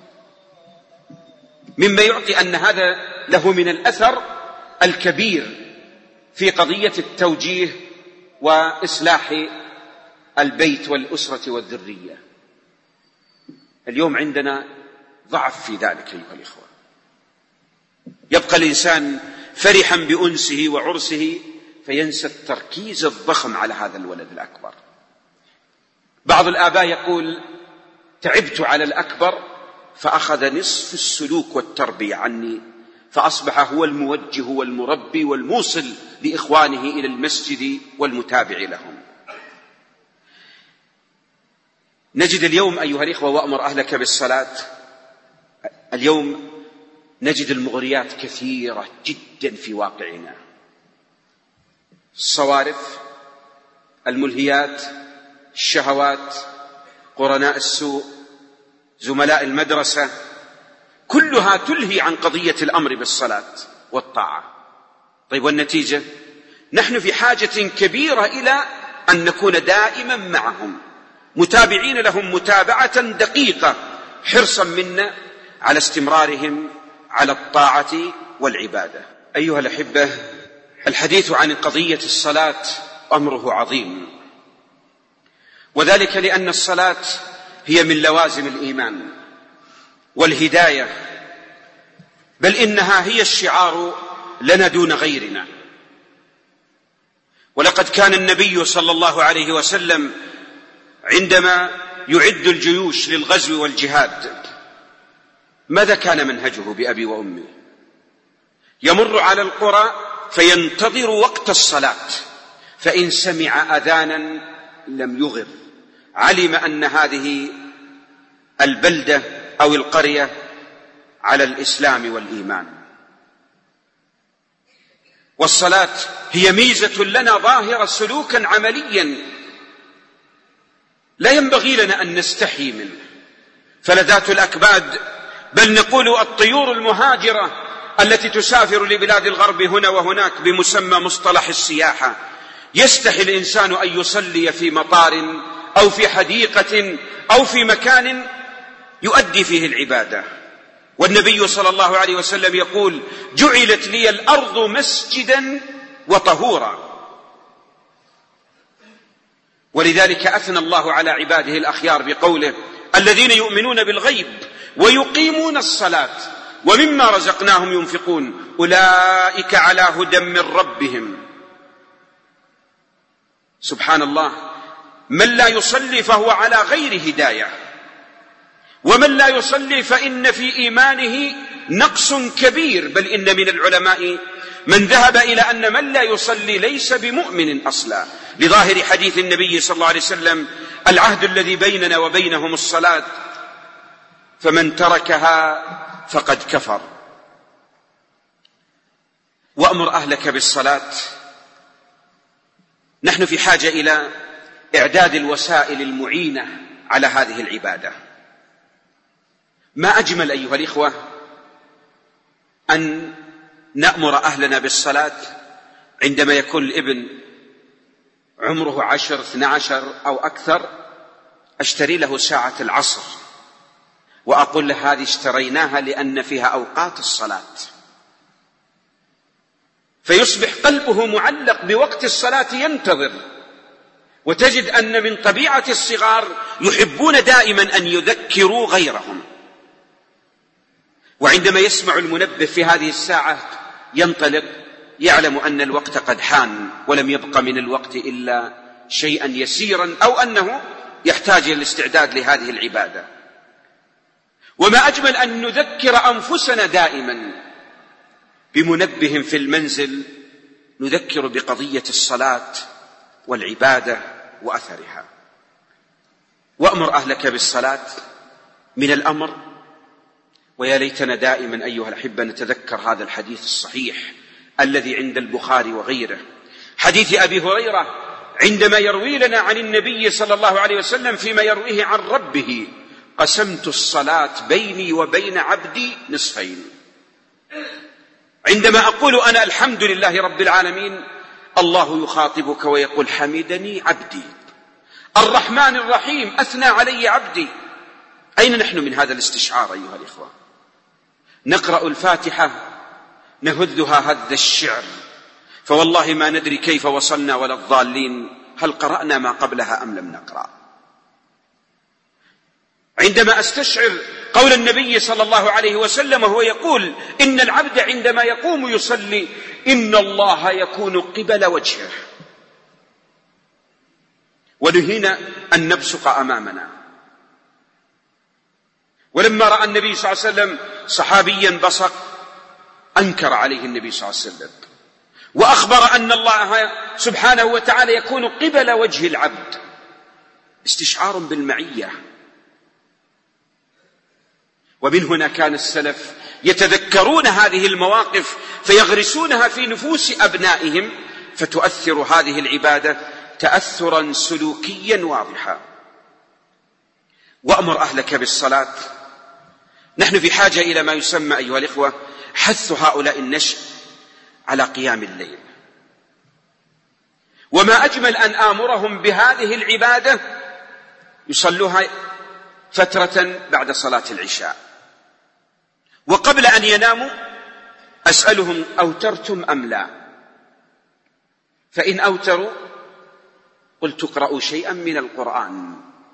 مما يعطي أن هذا له من الأثر الكبير في قضية التوجيه وإصلاح البيت والأسرة والذرية. اليوم عندنا ضعف في ذلك أيها الإخوة، يبقى الإنسان فرحا بأنسه وعرسه فينسى التركيز الضخم على هذا الولد الأكبر. بعض الآباء يقول تعبت على الأكبر فأخذ نصف السلوك والتربية عني، فأصبح هو الموجه والمربي والموصل لإخوانه إلى المسجد والمتابع لهم. نجد اليوم أيها الإخوة، وأمر أهلك بالصلاة، اليوم نجد المغريات كثيرة جدا في واقعنا، الصوارف، الملهيات، الشهوات، قرناء السوء، زملاء المدرسة، كلها تلهي عن قضية الأمر بالصلاة والطاعة. طيب والنتيجة؟ نحن في حاجة كبيرة إلى أن نكون دائما معهم متابعين لهم متابعة دقيقة، حرصا منا على استمرارهم على الطاعة والعبادة. أيها الأحبة، الحديث عن قضية الصلاة أمره عظيم، وذلك لأن الصلاة هي من لوازم الإيمان والهداية، بل إنها هي الشعار لنا دون غيرنا. ولقد كان النبي صلى الله عليه وسلم عندما يعد الجيوش للغزو والجهاد ماذا كان منهجه بأبي وأمي؟ يمر على القرى فينتظر وقت الصلاة، فإن سمع أذانا لم يغر، علم أن هذه البلدة أو القرية على الإسلام والإيمان. والصلاة هي ميزة لنا ظاهرة سلوكا عمليا لا ينبغي لنا أن نستحي منه، فلذات الأكباد، بل نقول الطيور المهاجرة التي تسافر لبلاد الغرب هنا وهناك بمسمى مصطلح السياحة، يستحي الإنسان أن يصلي في مطار أو في حديقة أو في مكان يؤدي فيه العبادة. والنبي صلى الله عليه وسلم يقول جعلت لي الأرض مسجدا وطهورا. ولذلك أثنى الله على عباده الأخيار بقوله الذين يؤمنون بالغيب ويقيمون الصلاة ومما رزقناهم ينفقون أولئك على هدى من ربهم. سبحان الله، من لا يصلي فهو على غير هداية، ومن لا يصلي فإن في إيمانه نقص كبير، بل إن من العلماء من ذهب إلى أن من لا يصلي ليس بمؤمن أصلا، لظاهر حديث النبي صلى الله عليه وسلم العهد الذي بيننا وبينهم الصلاة فمن تركها فقد كفر. وأمر أهلك بالصلاة، نحن في حاجة إلى إعداد الوسائل المعينة على هذه العبادة. ما أجمل أيها الإخوة أن نأمر أهلنا بالصلاة عندما يكون الابن عمره عشر اثنى عشر أو أكثر، أشتري له ساعة العصر وأقول له هذه اشتريناها لأن فيها أوقات الصلاة، فيصبح قلبه معلق بوقت الصلاة ينتظر. وتجد أن من طبيعة الصغار يحبون دائما أن يذكروا غيرهم، وعندما يسمع المنبه في هذه الساعة ينطلق، يعلم أن الوقت قد حان ولم يبق من الوقت إلا شيئا يسيرا، أو أنه يحتاج إلى الاستعداد لهذه العبادة. وما أجمل أن نذكر أنفسنا دائما بمنبه في المنزل نذكر بقضية الصلاة والعبادة وأثرها. وأمر أهلك بالصلاة من الأمر، ويا ليتنا دائما أيها الأحبة نتذكر هذا الحديث الصحيح الذي عند البخاري وغيره، حديث أبي هريرة عندما يروي لنا عن النبي صلى الله عليه وسلم فيما يرويه عن ربه قسمت الصلاة بيني وبين عبدي نصفين. عندما أقول أنا الحمد لله رب العالمين، الله يخاطبك ويقول حمدني عبدي، الرحمن الرحيم أثنى علي عبدي. أين نحن من هذا الاستشعار أيها الإخوة؟ نقرأ الفاتحة نهذها هذ الشعر، فوالله ما ندري كيف وصلنا ولا الضالين، هل قرأنا ما قبلها أم لم نقرأ؟ عندما أستشعر قول النبي صلى الله عليه وسلم وهو يقول إن العبد عندما يقوم يصلي إن الله يكون قبل وجهه، ونهينا أن نبصق أمامنا. ولما رأى النبي صلى الله عليه وسلم صحابيا بصق أنكر عليه النبي صلى الله عليه وسلم، وأخبر أن الله سبحانه وتعالى يكون قبل وجه العبد، استشعار بالمعية. ومن هنا كان السلف يتذكرون هذه المواقف فيغرسونها في نفوس أبنائهم، فتؤثر هذه العبادة تأثرا سلوكيا واضحا. وأمر أهلك بالصلاة. نحن في حاجة إلى ما يسمى أيها الإخوة حث هؤلاء النشء على قيام الليل، وما أجمل أن آمرهم بهذه العبادة يصلوها فترة بعد صلاة العشاء، وقبل أن يناموا أسألهم أوترتم أم لا؟ فإن أوتروا قلت اقرأوا شيئا من القرآن،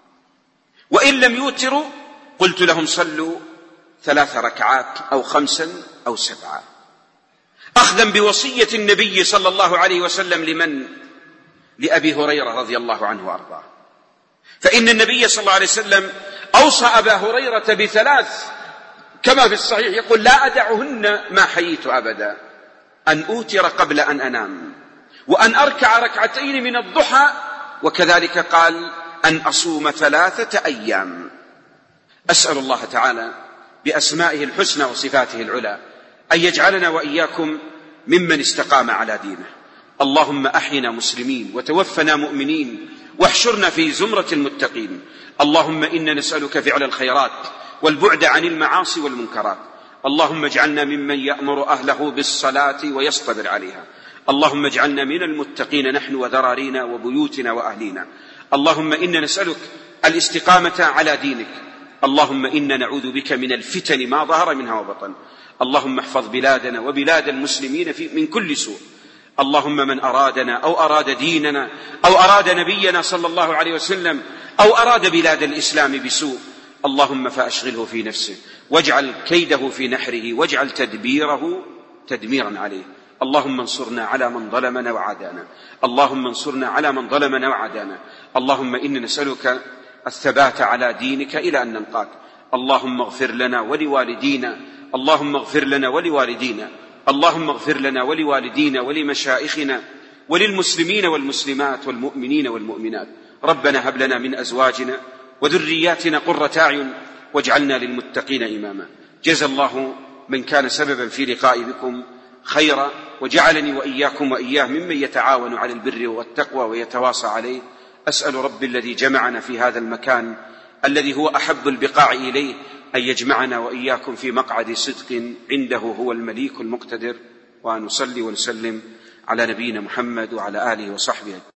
وإن لم يوتروا قلت لهم صلوا ثلاث ركعات أو خمسا أو سبعا، أخذا بوصية النبي صلى الله عليه وسلم لمن؟ لأبي هريرة رضي الله عنه وأرضاه. فإن النبي صلى الله عليه وسلم أوصى أبا هريرة بثلاث كما في الصحيح، يقول لا أدعهن ما حييت أبدا: أن أوتر قبل أن أنام، وأن أركع ركعتين من الضحى، وكذلك قال أن أصوم ثلاثة أيام. أسأل الله تعالى بأسمائه الحسنى وصفاته العلى أن يجعلنا وإياكم ممن استقام على دينه. اللهم أحينا مسلمين وتوفنا مؤمنين واحشرنا في زمرة المتقين. اللهم إنا نسألك فعل الخيرات والبعد عن المعاصي والمنكرات. اللهم اجعلنا ممن يأمر أهله بالصلاة ويصطبر عليها. اللهم اجعلنا من المتقين نحن وذرارينا وبيوتنا وأهلينا. اللهم إنا نسألك الاستقامة على دينك. اللهم إنا نعوذ بك من الفتن ما ظهر منها وبطن. اللهم احفظ بلادنا وبلاد المسلمين في من كل سوء. اللهم من أرادنا أو أراد ديننا أو أراد نبينا صلى الله عليه وسلم أو أراد بلاد الإسلام بسوء، اللهم فأشغله في نفسه واجعل كيده في نحره واجعل تدبيره تدميرا عليه. اللهم انصرنا على من ظلمنا وعادانا. اللهم انصرنا على من ظلمنا وعادانا. اللهم إنا نسألك الثبات على دينك إلى أن نلقاك. اللهم اغفر لنا ولوالدينا. اللهم اغفر لنا ولوالدينا. اللهم اغفر لنا ولوالدينا ولمشائخنا وللمسلمين والمسلمات والمؤمنين والمؤمنات. ربنا هب لنا من أزواجنا وذرياتنا قرة أعين واجعلنا للمتقين إماما. جزا الله من كان سببا في لقائي بكم خيرا، وجعلني وإياكم وإياه ممن يتعاون على البر والتقوى ويتواصى عليه. أسأل ربي الذي جمعنا في هذا المكان الذي هو أحب البقاع إليه أن يجمعنا وإياكم في مقعد صدق عنده هو المليك المقتدر، وأن نصلي ونسلم على نبينا محمد وعلى آله وصحبه.